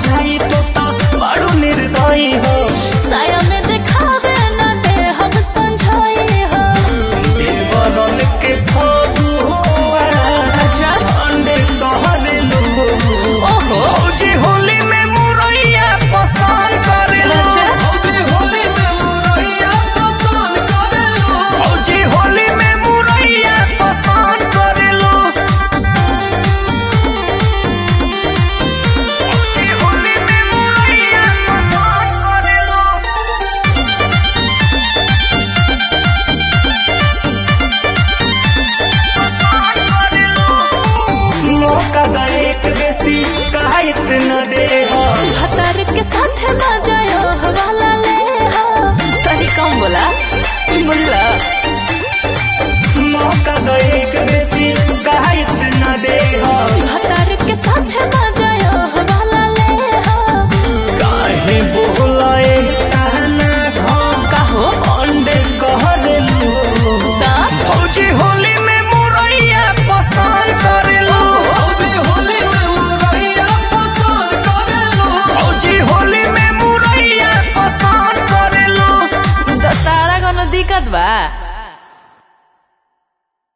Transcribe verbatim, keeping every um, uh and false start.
जाई तो तो बड़ू निर्दयी हो। साया में दिखावे ना दे हम समझाई हो। देवरल के फगुआ अच्छा झंडे कहरे लो। ओहो फौजी होली में मुरैया पसंद करेलो। अच्छा फौजी होली में मुरैया पसंद करेलो। फौजी होली में मुरैया पसंद करेलो। फौजी होली में मुरैया पसंद करेलो। मौका दा एक बेसी काहित न दे हो। भतर के साथ मजा यो वाला ले हो। तनी कम बोला बुझला। मौका दा एक बेसी काहित न दे हो। भतर के साथ मजा यो वाला ले हो। काहे बोलाए कहना घम कहो अंडे कहरेलू। ता फौजी होली में मुरैया पसंद करेलो। फौजी होली में मुरैया पसंद करेलो। फौजी होली में मुरैया पसंद करेलो। तो तारा कोनो दिक्कत बा।